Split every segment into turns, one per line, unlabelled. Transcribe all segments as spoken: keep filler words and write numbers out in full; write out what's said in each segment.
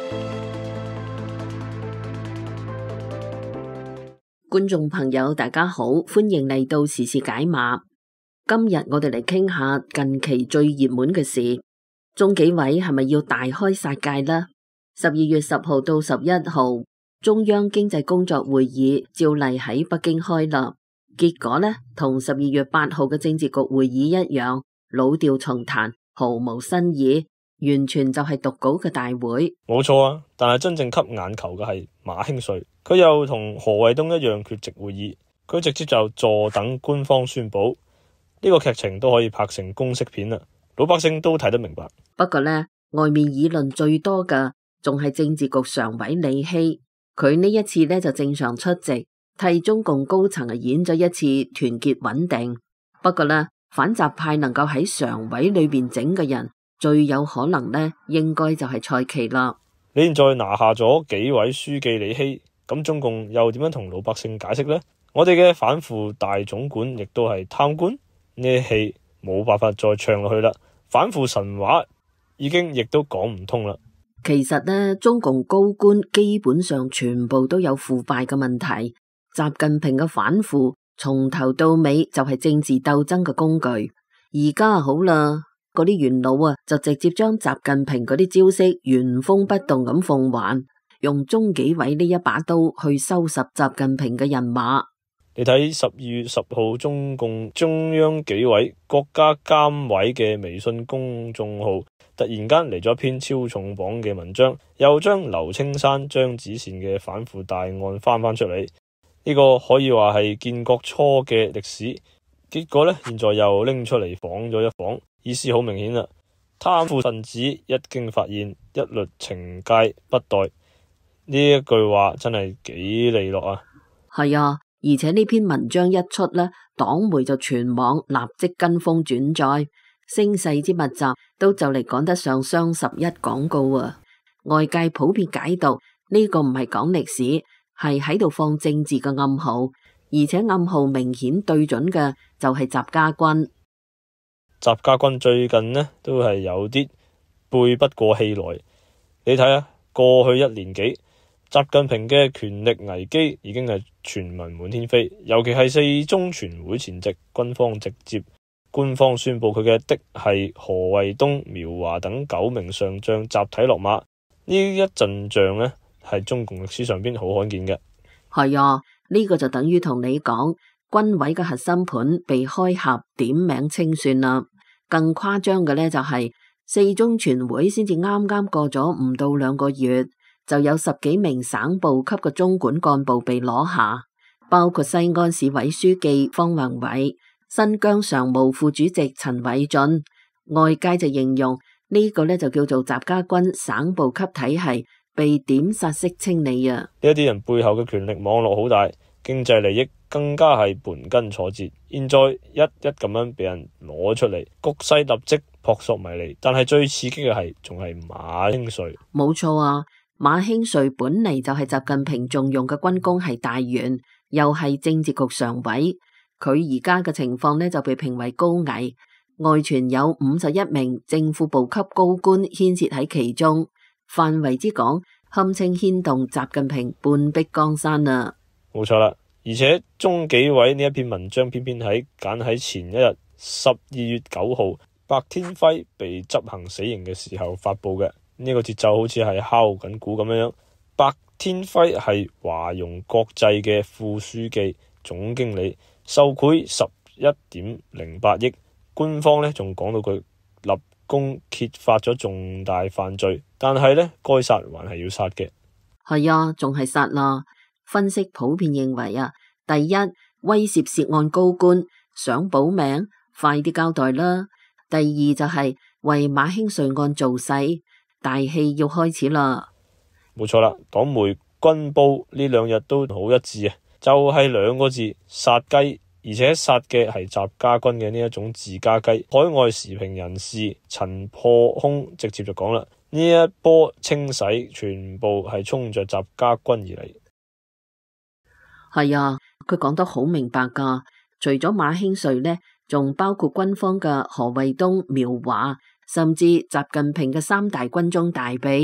觀眾朋友，大家好，歡迎嚟到時事解碼。今日我哋嚟傾下近期最熱門嘅事，中紀委係咪要大開殺戒呢？十二月十號到十一號，中央經濟工作會議照例喺北京開啦。結果呢，同十二月八號嘅政治局會議一樣，老調重彈，毫無新意，完全就係讀稿嘅大會。
冇錯啊，但係真正吸眼球嘅係馬興瑞，佢又同何衛東一樣缺席會議，佢直接就坐等官方宣布。呢個劇情都可以拍成公式片啦，老百姓都睇得明白。
不過呢，外面議論最多嘅仲係政治局常委李希，佢呢一次呢就正常出席，替中共高層啊演咗一次團結穩定。不過呢，反習派能夠喺常委裏邊整嘅人，最有可能呢應該就係蔡奇啦。
你現在拿下咗紀委書記李希，咁中共又點樣同老百姓解釋呢？我哋嘅反腐大總管亦都係貪官。呢啲戲冇辦法再唱落去啦，反腐神話已經亦都講唔通啦。
其實呢，中共高官基本上全部都有腐敗嘅問題。習近平嘅反腐從頭到尾就係政治鬥爭嘅工具。而家好啦，嗰啲元老啊就直接將習近平嗰啲招式原封不動咁奉還，用中紀委呢一把刀去收拾習近平嘅人馬。
你睇十二月十號，中共中央紀委國家監委嘅微信公眾號突然間嚟咗一篇超重磅嘅文章，又將劉青山、張子善嘅反腐大案翻翻出嚟。呢個可以話係建國初嘅歷史，結果呢，現在又拎出嚟仿咗一仿，意思好明顯啦。貪腐分子一經發現，一律懲戒不待。呢一句話真係幾利落啊！
係啊。而且呢篇文章一出呢，黨媒就全網立即跟風轉載，聲勢之密集都就嚟趕得上雙十一廣告啊！外界普遍解讀呢個唔係講歷史，係喺度放政治嘅暗號，而且暗號明顯對準嘅就係習家軍。
習家軍最近呢都係有啲背不過氣來，你睇下過去一年幾，習近平嘅權力危機已經係傳聞滿天飛，尤其係四中全會前夕，軍方直接官方宣布佢嘅的係何衛東、苗華等九名上將集體落馬，呢一陣仗呢係中共歷史上邊好罕見嘅。
係啊，呢個就等於同你講軍委嘅核心盤被開盒點名清算啦。更誇張嘅呢，就係四中全會先至啱啱過咗唔到兩個月，就有十幾名省部級嘅中管幹部被攞下，包括西安市委書記方宏偉、新疆常務副主席陳偉俊。外界就形容呢個呢就叫做習家軍省部級體系被點殺式清理啊！
呢一啲人背後嘅權力網絡好大，經濟利益更加係盤根錯節，現在一一咁樣俾人攞出嚟，局勢立即撲朔迷離。但係最刺激嘅係仲係馬興瑞。冇
錯啊！馬興瑞本嚟就係習近平重用嘅軍工系大員，又係政治局常委。佢而家嘅情況呢就被評為高危，外傳有五十一名政府部級高官牽涉喺其中，範圍之廣，堪稱牽動習近平半壁江山啊！
冇錯啦，而且中紀委呢一篇文章偏偏喺揀喺前一日十二月九號白天輝被執行死刑嘅時候發佈嘅。呢個節奏好似係敲緊鼓咁樣。白天輝係華融國際嘅副書記、總經理，受賄十一點零八億。官方呢仲講到佢立功揭發咗重大犯罪，但係呢該殺還係要殺嘅。
係啊，仲係殺啦。分析普遍認為啊，第一，威脅涉案高官想保命，快啲交代啦。第二就係為馬興瑞案造勢。大戲要開始啦！
冇錯啦，黨媒軍報呢兩日都好一致啊，就係、是、兩個字殺雞，而且殺嘅係習家軍嘅呢一種自家雞。海外時評人士陳破空直接就講啦，呢一波清洗全部係衝着習家軍而嚟。
係啊，佢講得好明白噶。除咗馬興瑞呢，仲包括軍方嘅何衛東、苗華。甚至習近平嘅三大軍中大秘，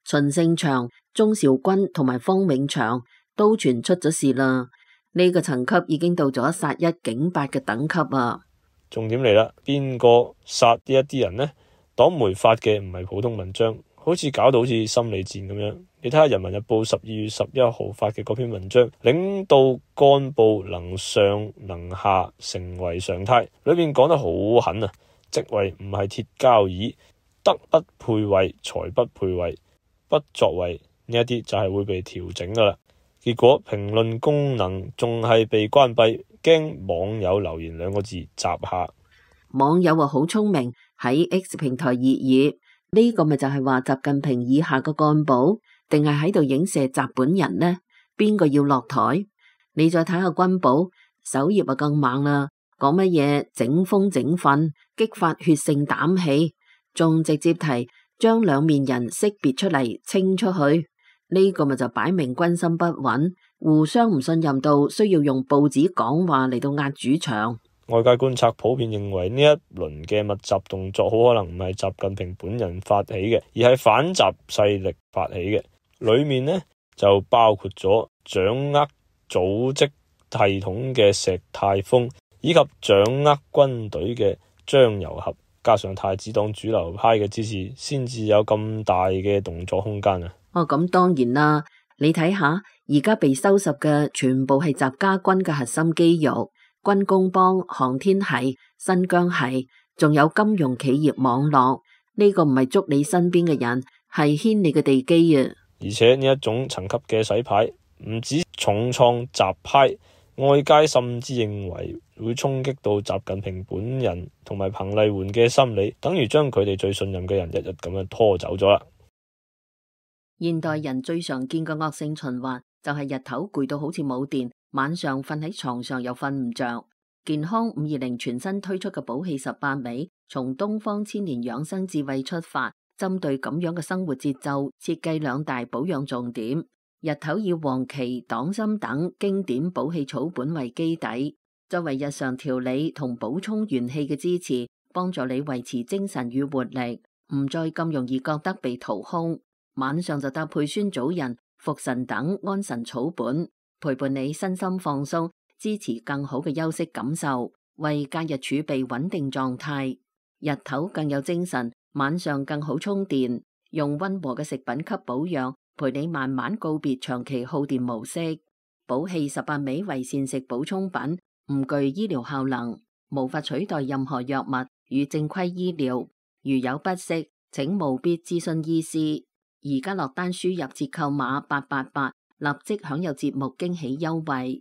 秦勝祥、鍾兆軍同埋方永祥都傳出咗事啦。呢個層級已經到咗殺一儆百嘅等級啊！
重點嚟啦，邊個殺呢一啲人呢？黨媒發嘅唔係普通文章，好似搞到好似心理戰咁樣。你睇下《人民日報》十二月十一號發嘅嗰篇文章，領導幹部能上能下成為常態，裏面講得好狠啊！職位唔係鐵交椅，德不配位，才不配位，不作為呢一啲就係會被調整噶啦。結果評論功能仲係被關閉，驚網友留言兩個字閘下。
網友話好聰明，喺 X 平台熱議，呢個咪就係話習近平以下個幹部，定係喺度影射習本人呢？邊個要落台？你再睇下軍報首頁啊，更猛啦，講乜嘢整風整訓，激發血性膽氣，仲直接提將兩面人識別出嚟清出去。呢個咪就擺明軍心不穩，互相唔信任到需要用報紙講話嚟到壓主場。
外界觀察普遍認為呢一輪嘅密集動作好可能唔係習近平本人發起嘅，而係反習勢力發起嘅。裏面呢就包括咗掌握組織系統嘅石泰峰，以及掌握軍隊嘅張又俠，加上太子黨主流派嘅支持，先至有咁大嘅動作空間啊！
哦，咁當然啦，你睇下而家被收拾嘅全部係習家軍嘅核心肌肉，軍工幫、航天系、新疆系，仲有金融企業網絡。呢個唔係捉你身邊嘅人，係牽你嘅地基啊！
而且呢一種層級嘅洗牌，唔止重創習派，外界甚至認為會衝擊到習近平本人同埋彭麗媛嘅心理，等於將佢哋最信任嘅人一日咁樣拖走咗啦。
現代人最常見嘅惡性循環就係日頭攰到好似冇電，晚上瞓喺床上又瞓唔着。健康五二零全新推出嘅補氣十八味，從東方千年養生智慧出發，針對咁樣嘅生活節奏，設計兩大保養重點。日頭以黃芪、黨參等經典補氣草本為基底，作為日常調理同補充元氣嘅支持，幫助你維持精神與活力，唔再咁容易覺得被掏空。晚上就搭配酸棗仁、茯神等安神草本，陪伴你身心放鬆，支持更好嘅休息感受，為假日儲備穩定狀態。日頭更有精神，晚上更好充電。用溫和嘅食品給保養，陪你慢慢告別長期耗電模式。補氣十八味為膳食補充品，唔具醫療效能，無法取代任何藥物與正規醫療。如有不適，請務必諮詢醫師。而家落單輸入折扣碼八八八，立即享有節目驚喜優惠。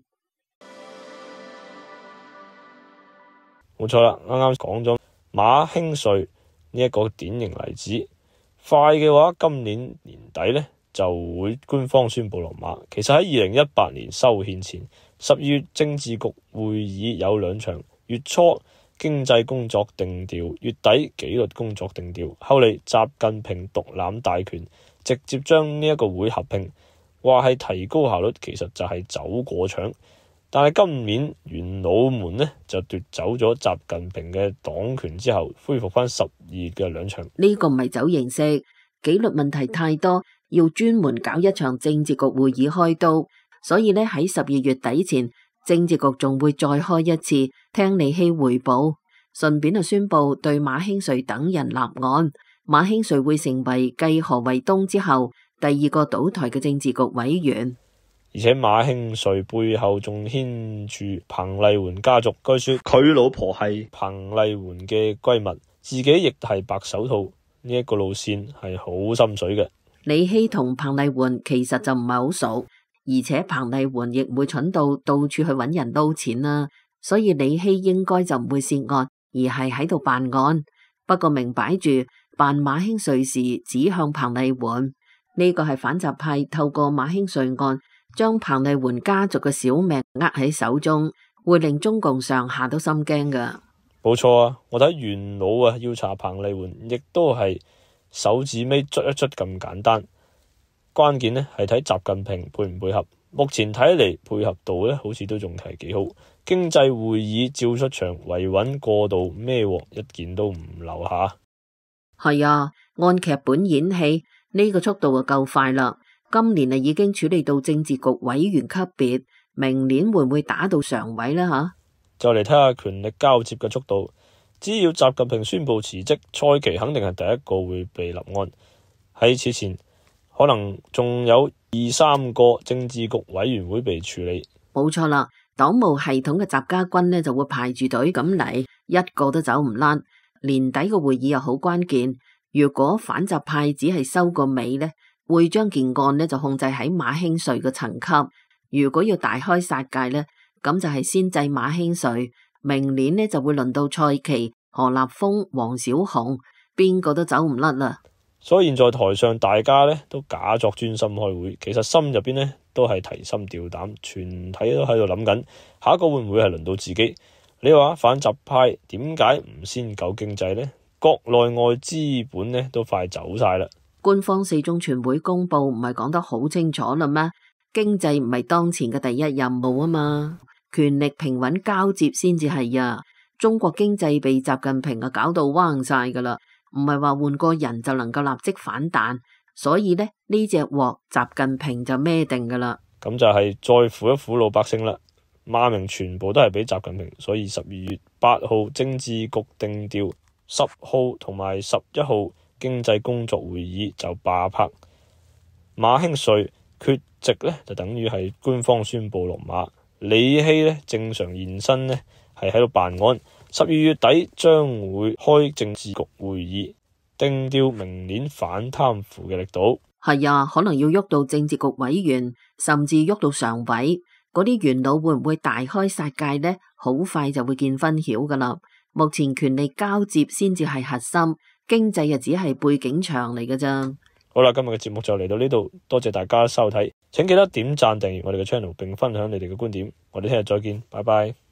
冇錯啦，啱啱講咗馬興瑞呢一個典型例子。快嘅話，今年年底呢就會官方宣布落馬。其實喺二零一八年修憲前，十二月政治局會議有兩場，月初經濟工作定調，月底紀律工作定調。後嚟習近平獨攬大權，直接將呢一個會合併，話係提高效率，其實就係走過場。但係今年元老們呢就奪走咗習近平嘅黨權之後，恢復翻十二月嘅兩場。
呢個唔係走形式，紀律問題太多，要專門搞一場政治局會議開刀。所以呢，喺十二月底前，政治局仲會再開一次聽李希匯報，順便就宣布對馬興瑞等人立案。馬興瑞會成為繼何衛東之後第二個倒台嘅政治局委員。
而且馬興瑞背後仲牽住彭麗媛家族，據說佢老婆係彭麗媛嘅閨蜜，自己亦係白手套，呢一個路線係好深水嘅。
李希同彭麗媛其實就唔係好熟，而且彭麗媛亦唔會蠢到到處去揾人撈錢啦，所以李希應該就唔會涉案，而係喺度辦案。不過明擺住辦馬興瑞時指向彭麗媛，呢個係反習派透過馬興瑞案將彭麗媛家族嘅小命握喺手中，會令中共上下都心驚噶。
冇錯啊，我睇元老啊要查彭麗媛，亦都係手指尾捽一捽咁簡單。關鍵呢係睇習近平配唔配合。目前睇嚟配合度呢好似都仲係幾好。經濟會議照出場，維穩過度，咩鑊一件都唔留下。
係啊，按劇本演戲， 呢個速度就夠快啦。今年啊已經處理到政治局委員級別，明年會唔會打到常委呢？吓，
就嚟睇下權力交接嘅速度。只要習近平宣布辭職，蔡奇肯定係第一個會被立案。喺此前，可能仲有二三個政治局委員會被處理。
冇錯啦，黨務系統嘅習家軍呢就會排住隊咁嚟，一個都走唔甩。年底嘅會議又好關鍵，如果反習派只係收個尾呢，會將件案呢就控制喺馬興瑞嘅層級。如果要大開殺戒呢，咁就係先制馬興瑞。明年呢就會輪到蔡奇、何立峰、王小洪，邊個都走唔甩啦。
所以現在台上大家呢都假作專心開會，其實心入邊呢都係提心吊膽，全體都喺度諗緊下一個會唔會係輪到自己。你話反習派點解唔先救經濟呢？國內外資本呢都快走晒啦。
官方四中全會公布唔係講得好清楚啦咩？經濟唔係當前嘅第一任務啊嘛。權力平穩交接先至係呀！中國經濟被習近平啊搞到彎晒噶啦，唔係話換個人就能夠立即反彈，所以呢呢隻鑊習近平就孭定噶啦。
咁就係再扶一扶老百姓啦。罵名全部都係俾習近平，所以十二月八號政治局定調，十號同埋十一號經濟工作會議就罷拍。馬興瑞缺席呢，就等於係官方宣布落馬。李希呢正常現身呢係喺度辦案，十二月底將會開政治局會議，定調明年反貪腐嘅力度。
係啊，可能要喐到政治局委員，甚至喐到常委，嗰啲元老會唔會大開殺戒呢？好快就會見分曉噶啦。目前權力交接先至係核心，經濟啊只係背景牆嚟噶咋。
好啦，今日嘅節目就嚟到呢度，多謝大家收睇，請記得點讚訂閱我哋嘅 channel，並分享你哋嘅觀點。我哋聽日再見，拜拜。